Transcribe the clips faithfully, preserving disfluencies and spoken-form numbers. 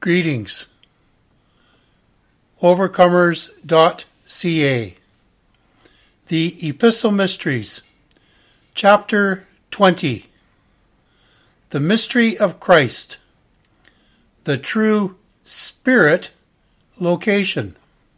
Greetings. Overcomers dot c a. The Epistle Mysteries, Chapter twenty. The Mystery of Christ. The True Spirit Location.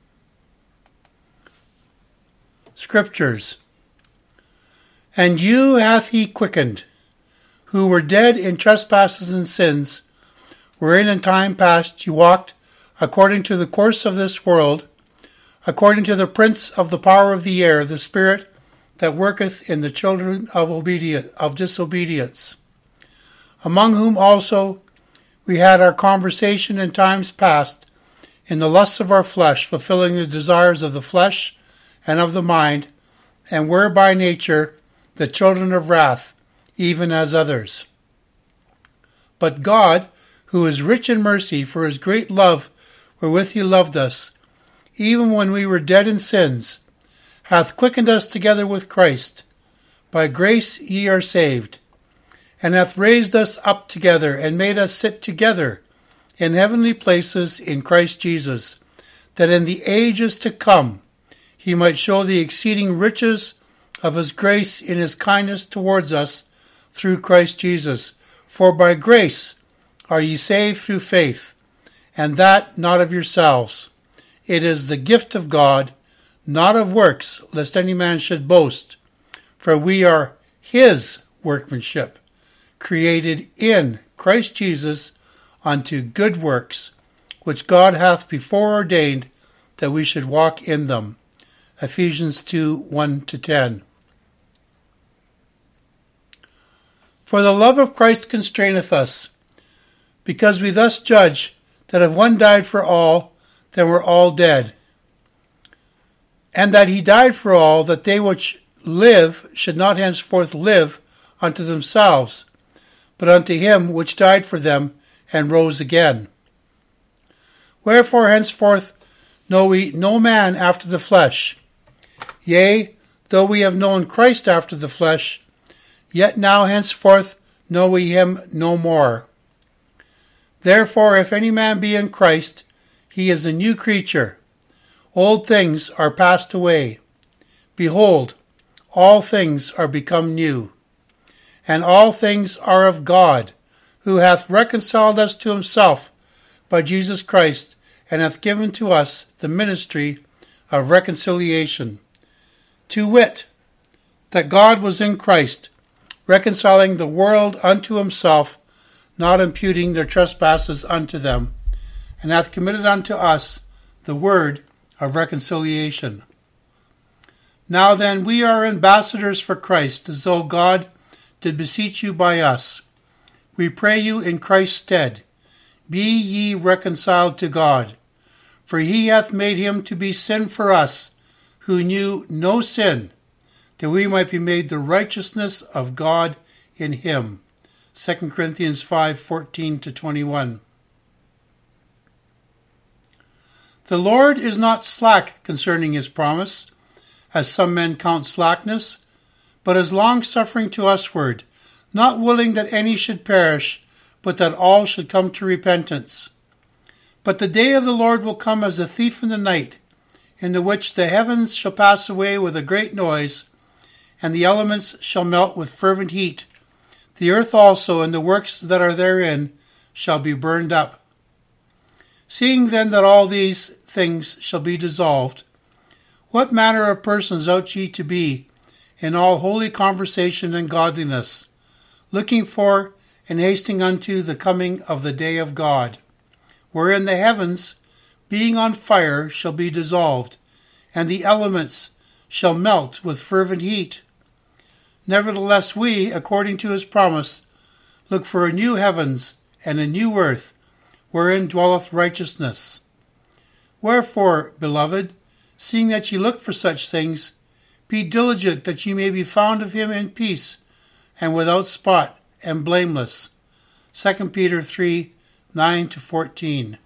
Scriptures. And you hath he quickened, who were dead in trespasses and sins, wherein in time past you walked according to the course of this world, according to the prince of the power of the air, the spirit that worketh in the children of obedience, of disobedience, among whom also we had our conversation in times past, in the lusts of our flesh, fulfilling the desires of the flesh and of the mind, and were by nature the children of wrath, even as others. But God, who is rich in mercy, for his great love wherewith he loved us, even when we were dead in sins, hath quickened us together with Christ. By grace ye are saved, and hath raised us up together, and made us sit together in heavenly places in Christ Jesus, that in the ages to come he might show the exceeding riches of his grace in his kindness towards us through Christ Jesus. For by grace are ye saved through faith, and that not of yourselves. It is the gift of God, not of works, lest any man should boast. For we are his workmanship, created in Christ Jesus unto good works, which God hath before ordained that we should walk in them. Ephesians two, one to ten. For the love of Christ constraineth us, because we thus judge that if one died for all, then we're all dead. And that he died for all, that they which live should not henceforth live unto themselves, but unto him which died for them and rose again. Wherefore henceforth know we no man after the flesh. Yea, though we have known Christ after the flesh, yet now henceforth know we him no more. Therefore, if any man be in Christ, he is a new creature. Old things are passed away. Behold, all things are become new. And all things are of God, who hath reconciled us to himself by Jesus Christ, and hath given to us the ministry of reconciliation. To wit, that God was in Christ, reconciling the world unto himself, not imputing their trespasses unto them, and hath committed unto us the word of reconciliation. Now then, we are ambassadors for Christ, as though God did beseech you by us. We pray you in Christ's stead, be ye reconciled to God. For he hath made him to be sin for us, who knew no sin, that we might be made the righteousness of God in him. Second Corinthians five, fourteen to twenty-one. The Lord is not slack concerning his promise, as some men count slackness, but is longsuffering to usward, not willing that any should perish, but that all should come to repentance. But the day of the Lord will come as a thief in the night, in the which the heavens shall pass away with a great noise, and the elements shall melt with fervent heat. The earth also and the works that are therein shall be burned up. Seeing then that all these things shall be dissolved, what manner of persons ought ye to be in all holy conversation and godliness, looking for and hasting unto the coming of the day of God, wherein the heavens, being on fire, shall be dissolved, and the elements shall melt with fervent heat? Nevertheless we, according to his promise, look for a new heavens and a new earth, wherein dwelleth righteousness. Wherefore, beloved, seeing that ye look for such things, be diligent that ye may be found of him in peace, and without spot, and blameless. Second Peter three, nine to fourteen.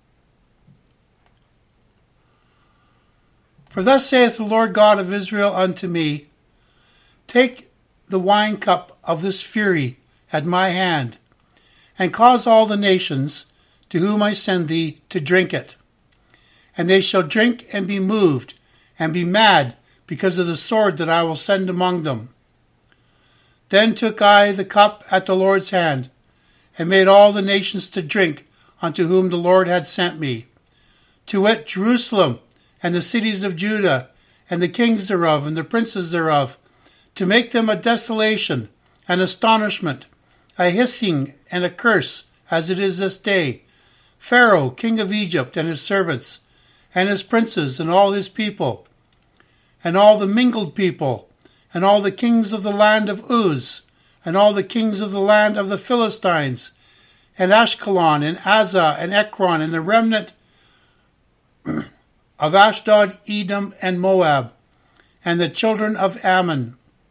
For thus saith the Lord God of Israel unto me, Take the wine cup of this fury at my hand, and cause all the nations to whom I send thee, to drink it. And they shall drink and be moved, and be mad, because of the sword that I will send among them. Then took I the cup at the Lord's hand, and made all the nations to drink unto whom the Lord had sent me, to wit, Jerusalem, and the cities of Judah, and the kings thereof, and the princes thereof, to make them a desolation, an astonishment, a hissing, and a curse, as it is this day. Pharaoh, king of Egypt, and his servants, and his princes, and all his people, and all the mingled people, and all the kings of the land of Uz, and all the kings of the land of the Philistines, and Ashkelon, and Azza, and Ekron, and the remnant of Ashdod, Edom, and Moab, and the children of Ammon,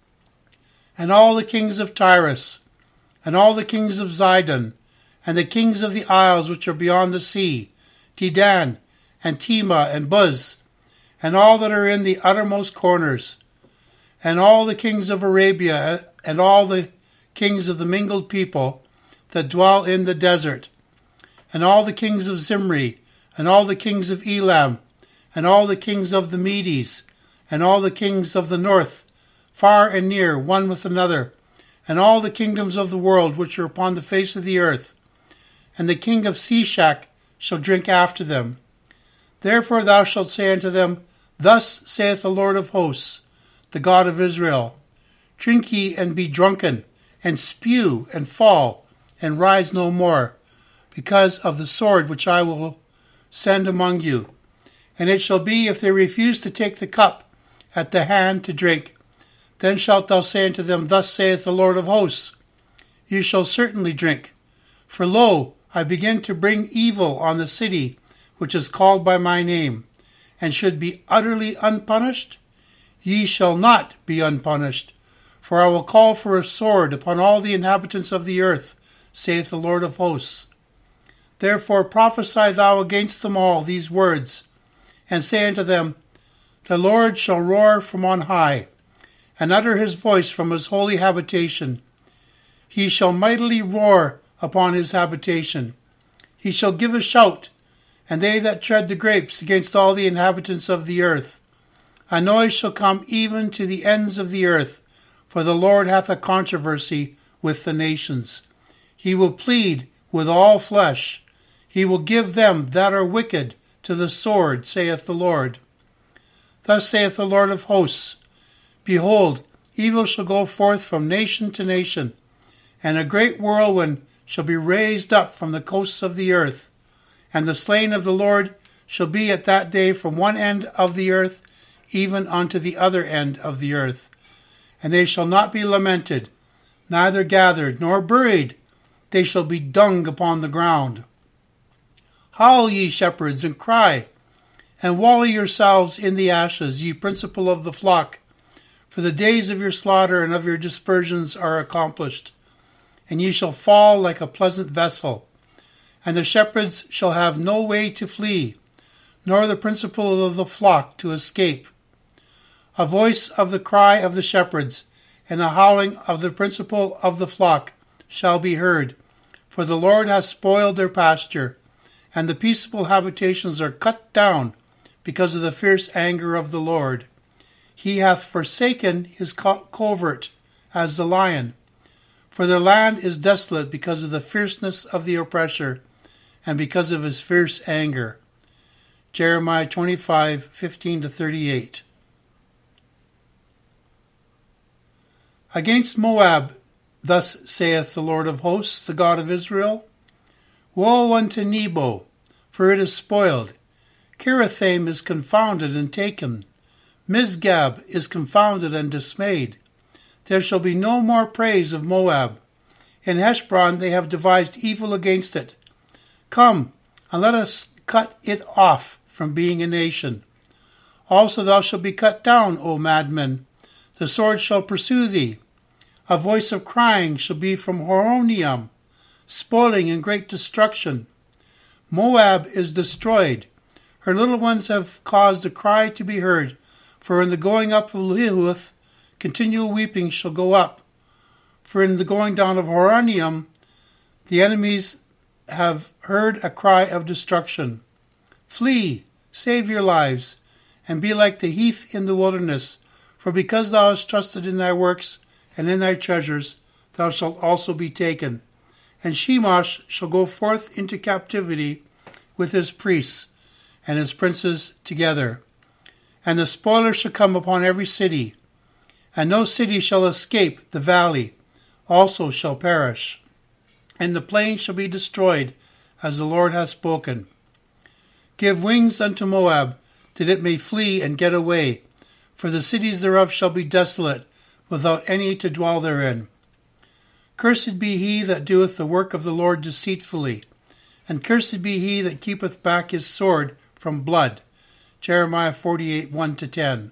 and all the kings of Tyrus, and all the kings of Zidon, and the kings of the isles which are beyond the sea, Dedan, and Tema, and Buz, and all that are in the uttermost corners, and all the kings of Arabia, and all the kings of the mingled people that dwell in the desert, and all the kings of Zimri, and all the kings of Elam, and all the kings of the Medes, and all the kings of the north, far and near, one with another, and all the kingdoms of the world which are upon the face of the earth. And the king of Sheshach shall drink after them. Therefore thou shalt say unto them, Thus saith the Lord of hosts, the God of Israel, Drink ye and be drunken, and spew and fall, and rise no more, because of the sword which I will send among you. And it shall be, if they refuse to take the cup at the hand to drink, then shalt thou say unto them, Thus saith the Lord of hosts, You shall certainly drink. For lo, I begin to bring evil on the city which is called by my name, and should be utterly unpunished. Ye shall not be unpunished, for I will call for a sword upon all the inhabitants of the earth, saith the Lord of hosts. Therefore prophesy thou against them all these words, and say unto them, The Lord shall roar from on high, and utter his voice from his holy habitation. He shall mightily roar upon his habitation. He shall give a shout, and they that tread the grapes against all the inhabitants of the earth. A noise shall come even to the ends of the earth, for the Lord hath a controversy with the nations. He will plead with all flesh. He will give them that are wicked to the sword, saith the Lord. Thus saith the Lord of hosts, Behold, evil shall go forth from nation to nation, and a great whirlwind shall be raised up from the coasts of the earth. And the slain of the Lord shall be at that day from one end of the earth even unto the other end of the earth. And they shall not be lamented, neither gathered, nor buried. They shall be dung upon the ground. Howl, ye shepherds, and cry, and wallow yourselves in the ashes, ye principal of the flock. For the days of your slaughter and of your dispersions are accomplished, and ye shall fall like a pleasant vessel. And the shepherds shall have no way to flee, nor the principal of the flock to escape. A voice of the cry of the shepherds, and a howling of the principal of the flock shall be heard. For the Lord hath spoiled their pasture, and the peaceable habitations are cut down because of the fierce anger of the Lord. He hath forsaken his co- covert as the lion. For their land is desolate because of the fierceness of the oppressor, and because of his fierce anger. Jeremiah twenty-five, fifteen to thirty-eight. Against Moab, thus saith the Lord of hosts, the God of Israel, Woe unto Nebo, for it is spoiled. Kirithaim is confounded and taken. Misgab is confounded and dismayed. There shall be no more praise of Moab. In Heshbon they have devised evil against it. Come, and let us cut it off from being a nation. Also thou shalt be cut down, O madman. The sword shall pursue thee. A voice of crying shall be from Horonaim, spoiling and great destruction. Moab is destroyed. Her little ones have caused a cry to be heard, for in the going up of Lehuth, continual weeping shall go up. For in the going down of Horonaim, the enemies have heard a cry of destruction. Flee, save your lives, and be like the heath in the wilderness, for because thou hast trusted in thy works and in thy treasures, thou shalt also be taken. And Shemosh shall go forth into captivity with his priests and his princes together. And the spoiler shall come upon every city, and no city shall escape. The valley also shall perish, and the plain shall be destroyed, as the Lord hath spoken. Give wings unto Moab, that it may flee and get away, for the cities thereof shall be desolate, without any to dwell therein. Cursed be he that doeth the work of the Lord deceitfully, and cursed be he that keepeth back his sword from blood. Jeremiah forty-eight, one to ten.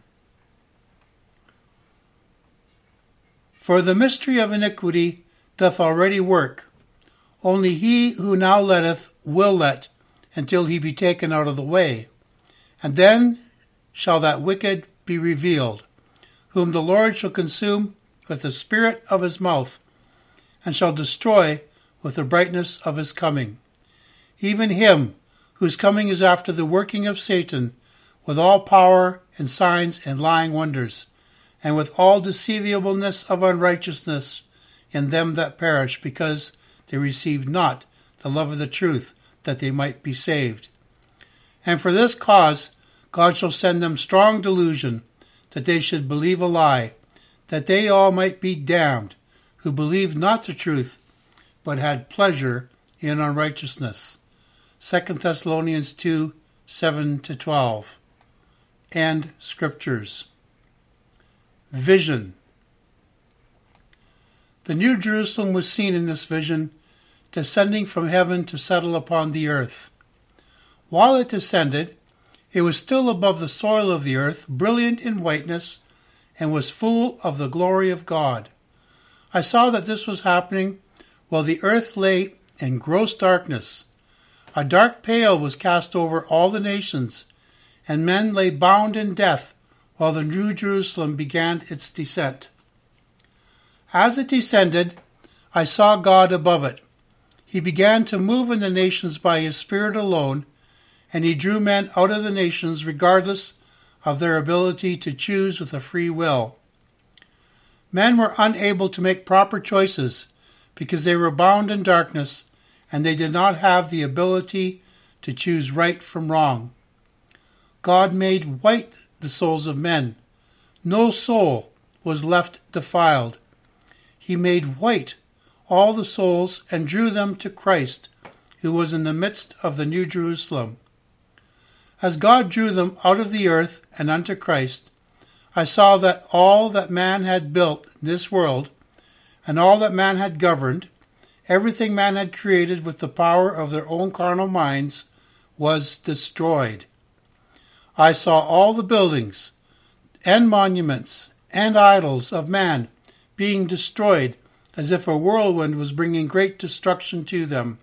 For the mystery of iniquity doth already work. Only he who now letteth will let, until he be taken out of the way. And then shall that wicked be revealed, whom the Lord shall consume with the spirit of his mouth, and shall destroy with the brightness of his coming. Even him whose coming is after the working of Satan, with all power and signs and lying wonders, and with all deceivableness of unrighteousness in them that perish, because they received not the love of the truth, that they might be saved. And for this cause God shall send them strong delusion, that they should believe a lie, that they all might be damned, who believed not the truth, but had pleasure in unrighteousness. Second Thessalonians two, seven to twelve. And Scriptures. Vision. The New Jerusalem was seen in this vision, descending from heaven to settle upon the earth. While it descended, it was still above the soil of the earth, brilliant in whiteness, and was full of the glory of God. I saw that this was happening while the earth lay in gross darkness. A dark pall was cast over all the nations, and men lay bound in death while the New Jerusalem began its descent. As it descended, I saw God above it. He began to move in the nations by his Spirit alone, and he drew men out of the nations regardless of their ability to choose with a free will. Men were unable to make proper choices because they were bound in darkness, and they did not have the ability to choose right from wrong. God made white the souls of men. No soul was left defiled. He made white all the souls and drew them to Christ, who was in the midst of the New Jerusalem. As God drew them out of the earth and unto Christ, I saw that all that man had built in this world, and all that man had governed, everything man had created with the power of their own carnal minds, was destroyed. I saw all the buildings and monuments and idols of man being destroyed, as if a whirlwind was bringing great destruction to them.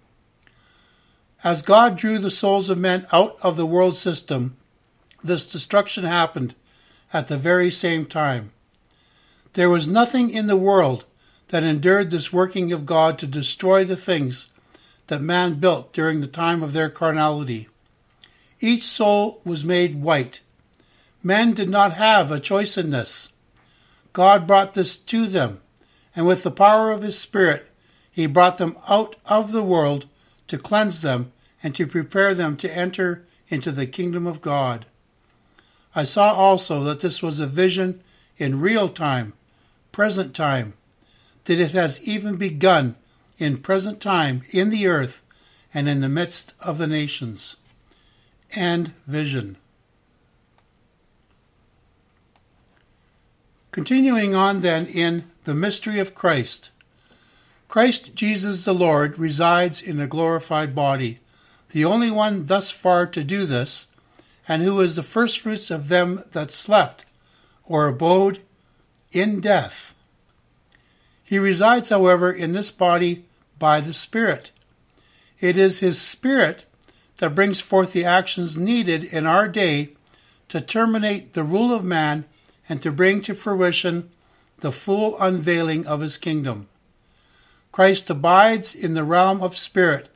As God drew the souls of men out of the world system, this destruction happened at the very same time. There was nothing in the world that endured this working of God to destroy the things that man built during the time of their carnality. Each soul was made white. Men did not have a choice in this. God brought this to them, and with the power of his Spirit, he brought them out of the world to cleanse them and to prepare them to enter into the kingdom of God. I saw also that this was a vision in real time, present time, that it has even begun in present time in the earth and in the midst of the nations. And vision. Continuing on then in the mystery of Christ. Christ Jesus the Lord resides in a glorified body, the only one thus far to do this, and who is the firstfruits of them that slept, or abode in death. He resides, however, in this body by the Spirit. It is his Spirit that brings forth the actions needed in our day to terminate the rule of man and to bring to fruition the full unveiling of his kingdom. Christ abides in the realm of spirit,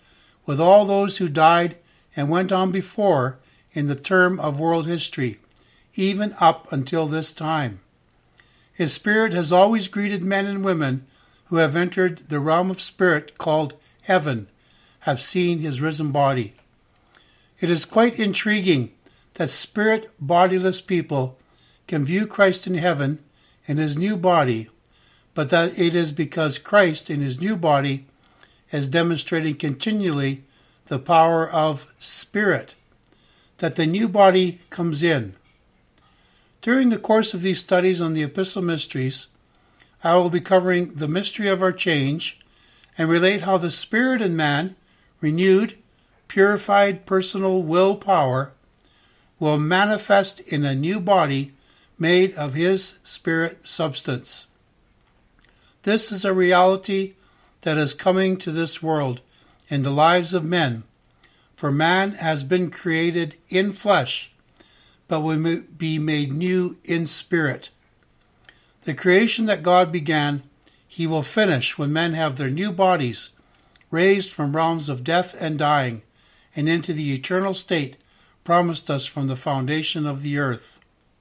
with all those who died and went on before in the term of world history, even up until this time. His Spirit has always greeted men and women who have entered the realm of spirit called heaven, have seen his risen body. It is quite intriguing that spirit bodiless people can view Christ in heaven in his new body, but that it is because Christ in his new body is demonstrating continually the power of spirit that the new body comes in. During the course of these studies on the Epistle Mysteries, I will be covering the mystery of our change and relate how the Spirit in man, renewed, purified personal will power, will manifest in a new body made of his Spirit substance. This is a reality that is coming to this world in the lives of men, for man has been created in flesh, but will be made new in spirit. The creation that God began, he will finish when men have their new bodies raised from realms of death and dying and into the eternal state promised us from the foundation of the earth.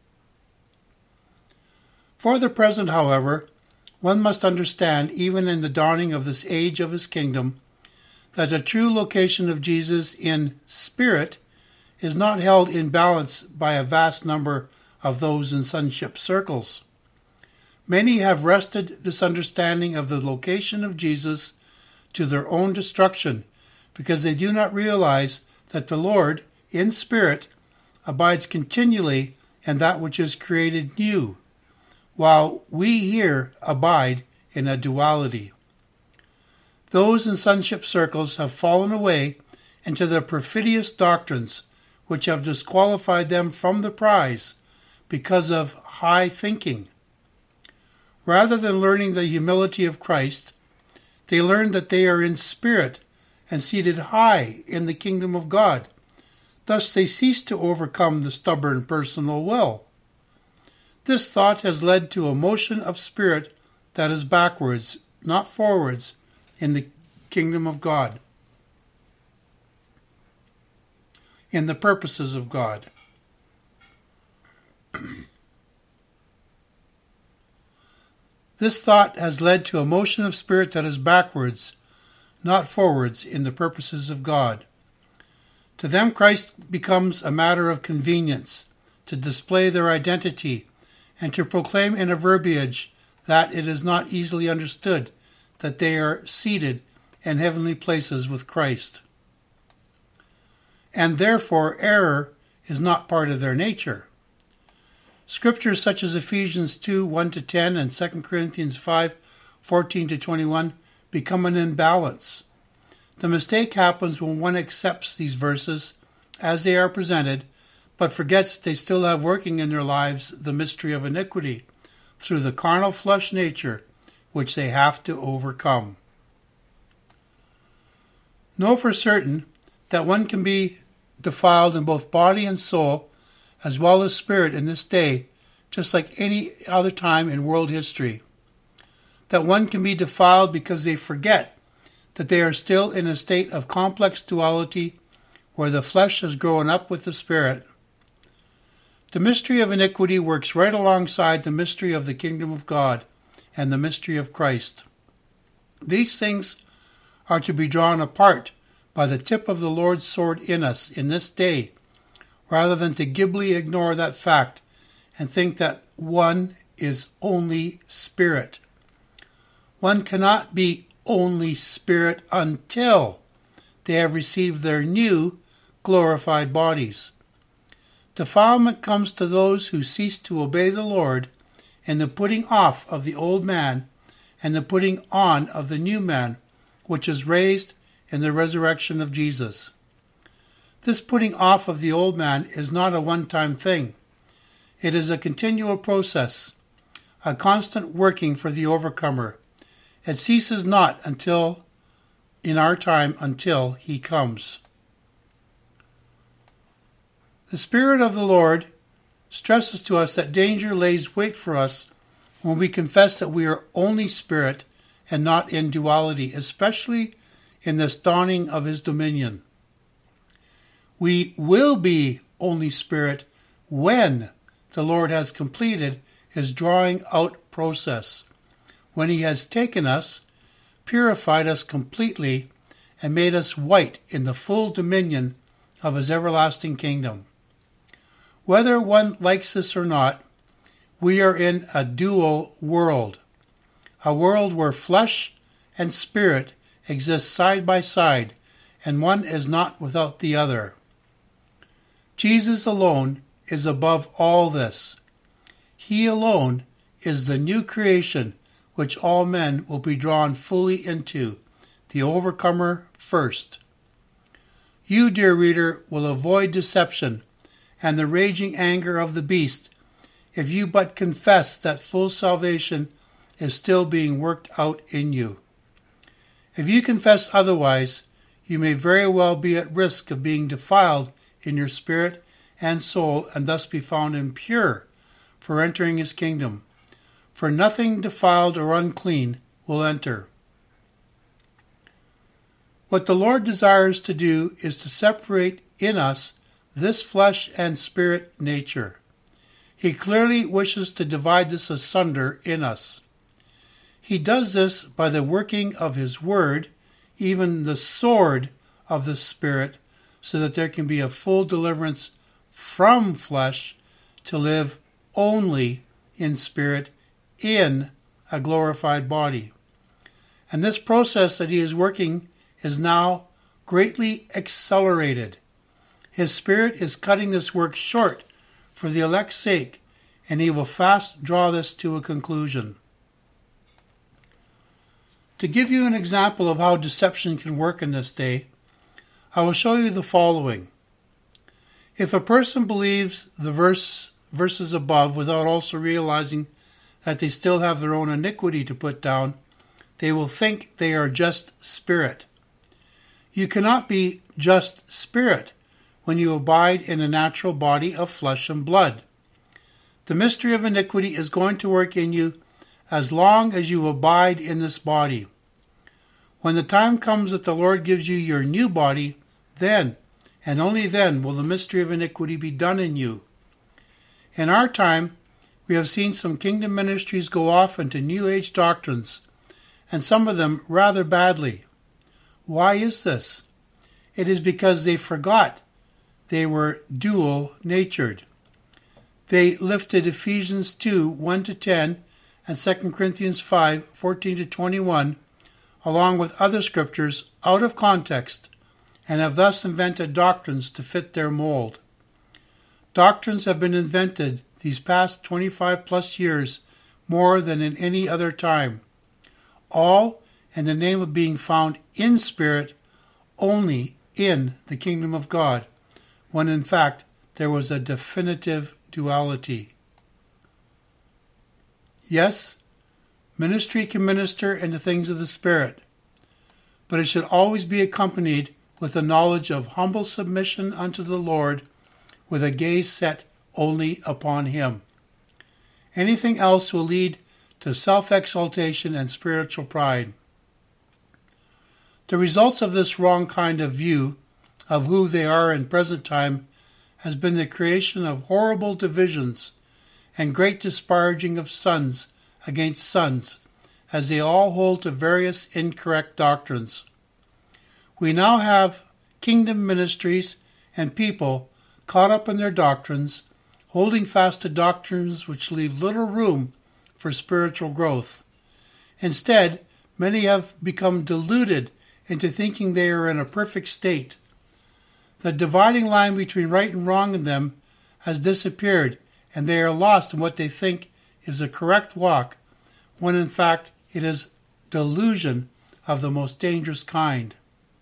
For the present, however, one must understand, even in the dawning of this age of his kingdom, that the true location of Jesus in spirit is not held in balance by a vast number of those in sonship circles. Many have wrested this understanding of the location of Jesus to their own destruction because they do not realize that the Lord, in spirit, abides continually in that which is created new, while we here abide in a duality. Those in sonship circles have fallen away into the perfidious doctrines which have disqualified them from the prize because of high thinking. Rather than learning the humility of Christ, they learn that they are in spirit and seated high in the kingdom of God. Thus they cease to overcome the stubborn personal will. This thought has led to a motion of spirit that is backwards, not forwards, in the kingdom of God, in the purposes of God. This thought has led to a motion of spirit that is backwards, not forwards, in the purposes of God. To them, Christ becomes a matter of convenience to display their identity and to proclaim in a verbiage that it is not easily understood that they are seated in heavenly places with Christ. And therefore error is not part of their nature. Scriptures such as Ephesians two, one to ten and Second Corinthians five, fourteen to twenty-one become an imbalance. The mistake happens when one accepts these verses as they are presented, but forgets that they still have working in their lives the mystery of iniquity through the carnal flesh nature, which they have to overcome. Know for certain that one can be defiled in both body and soul, as well as spirit in this day, just like any other time in world history. That one can be defiled because they forget that they are still in a state of complex duality where the flesh has grown up with the spirit. The mystery of iniquity works right alongside the mystery of the kingdom of God and the mystery of Christ. These things are to be drawn apart by the tip of the Lord's sword in us in this day, rather than to glibly ignore that fact and think that one is only spirit. One cannot be only spirit until they have received their new glorified bodies. Defilement comes to those who cease to obey the Lord in the putting off of the old man and the putting on of the new man, which is raised in the resurrection of Jesus. This putting off of the old man is not a one-time thing. It is a continual process, a constant working for the overcomer. It ceases not until, in our time, until he comes. The Spirit of the Lord stresses to us that danger lays wait for us when we confess that we are only spirit and not in duality, especially in this dawning of his dominion. We will be only spirit when the Lord has completed his drawing out process, when he has taken us, purified us completely, and made us white in the full dominion of his everlasting kingdom. Whether one likes this or not, we are in a dual world, a world where flesh and spirit exist side by side, and one is not without the other. Jesus alone is above all this. He alone is the new creation which all men will be drawn fully into, the overcomer first. You, dear reader, will avoid deception and the raging anger of the beast if you but confess that full salvation is still being worked out in you. If you confess otherwise, you may very well be at risk of being defiled in your spirit and soul, and thus be found impure for entering his kingdom. For nothing defiled or unclean will enter. What the Lord desires to do is to separate in us this flesh and spirit nature. He clearly wishes to divide this asunder in us. He does this by the working of his word, even the sword of the Spirit, so that there can be a full deliverance from flesh to live only in spirit in a glorified body. And this process that he is working is now greatly accelerated. His Spirit is cutting this work short for the elect's sake, and he will fast draw this to a conclusion. To give you an example of how deception can work in this day, I will show you the following. If a person believes the verse, verses above without also realizing that they still have their own iniquity to put down, they will think they are just spirit. You cannot be just spirit when you abide in a natural body of flesh and blood. The mystery of iniquity is going to work in you as long as you abide in this body. When the time comes that the Lord gives you your new body, then, and only then, will the mystery of iniquity be done in you. In our time, we have seen some kingdom ministries go off into New Age doctrines, and some of them rather badly. Why is this? It is because they forgot they were dual-natured. They lifted Ephesians two, one to ten, and Second Corinthians five, fourteen to twenty-one, along with other scriptures, out of context, and have thus invented doctrines to fit their mold. Doctrines have been invented these past twenty-five plus years more than in any other time, all in the name of being found in spirit only in the kingdom of God, when in fact there was a definitive duality. Yes, ministry can minister in the things of the Spirit, but it should always be accompanied with a knowledge of humble submission unto the Lord, with a gaze set only upon him. Anything else will lead to self-exaltation and spiritual pride. The results of this wrong kind of view of who they are in present time has been the creation of horrible divisions and great disparaging of sons against sons, as they all hold to various incorrect doctrines. We now have kingdom ministries and people caught up in their doctrines, holding fast to doctrines which leave little room for spiritual growth. Instead, many have become deluded into thinking they are in a perfect state. The dividing line between right and wrong in them has disappeared, and they are lost in what they think is a correct walk, when in fact it is delusion of the most dangerous kind.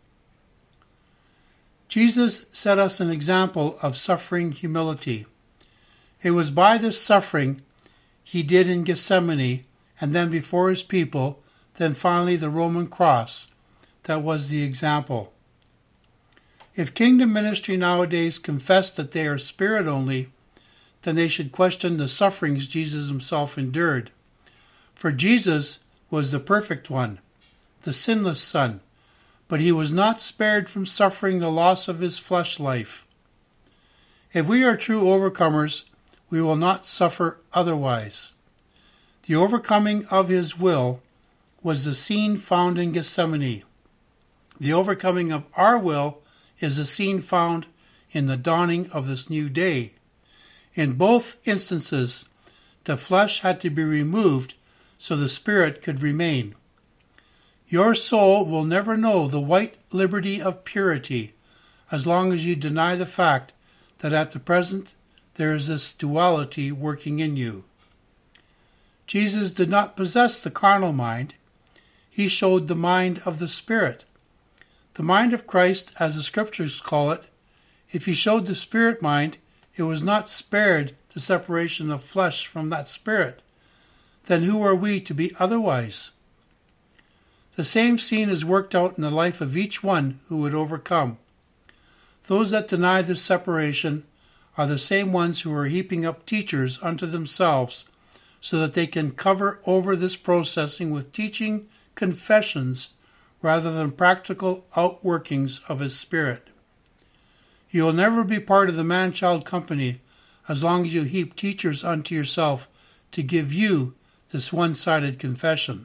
Jesus set us an example of suffering humility. It was by this suffering he did in Gethsemane, and then before his people, then finally the Roman cross, that was the example. If kingdom ministry nowadays confess that they are spirit only, then they should question the sufferings Jesus himself endured. For Jesus was the perfect one, the sinless Son, but he was not spared from suffering the loss of his flesh life. If we are true overcomers, we will not suffer otherwise. The overcoming of his will was the scene found in Gethsemane. The overcoming of our will is the scene found in the dawning of this new day. In both instances, the flesh had to be removed so the spirit could remain. Your soul will never know the white liberty of purity as long as you deny the fact that at the present there is this duality working in you. Jesus did not possess the carnal mind. He showed the mind of the Spirit. The mind of Christ, as the Scriptures call it, if he showed the Spirit mind, it was not spared the separation of flesh from that Spirit. Then who are we to be otherwise? The same scene is worked out in the life of each one who would overcome. Those that deny this separation are the same ones who are heaping up teachers unto themselves so that they can cover over this processing with teaching confessions rather than practical outworkings of his Spirit. You will never be part of the man-child company as long as you heap teachers unto yourself to give you this one-sided confession.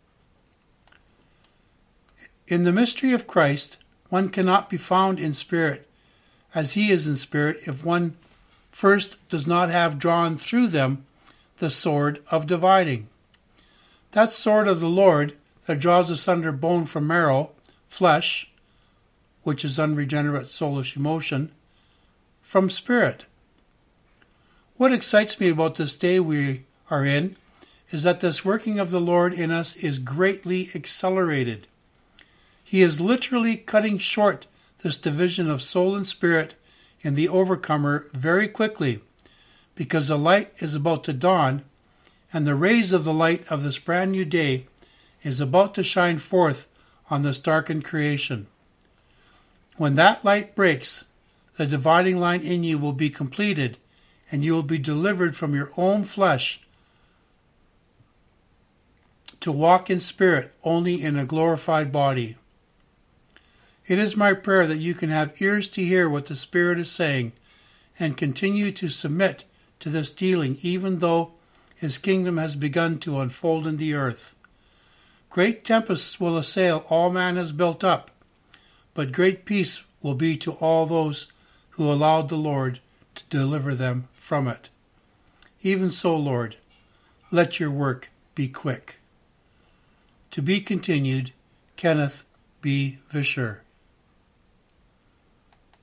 In the mystery of Christ, one cannot be found in spirit as he is in spirit if one first does not have drawn through them the sword of dividing. That sword of the Lord that draws asunder bone from marrow, flesh, which is unregenerate soulish emotion, from spirit. What excites me about this day we are in is that this working of the Lord in us is greatly accelerated. He is literally cutting short this division of soul and spirit in the overcomer very quickly, because the light is about to dawn, and the rays of the light of this brand new day is about to shine forth on this darkened creation. When that light breaks, the dividing line in you will be completed, and you will be delivered from your own flesh to walk in spirit only in a glorified body. It is my prayer that you can have ears to hear what the Spirit is saying and continue to submit to this dealing even though his kingdom has begun to unfold in the earth. Great tempests will assail all man has built up, but great peace will be to all those who allowed the Lord to deliver them from it. Even so, Lord, let your work be quick. To be continued, Kenneth B. Vischer.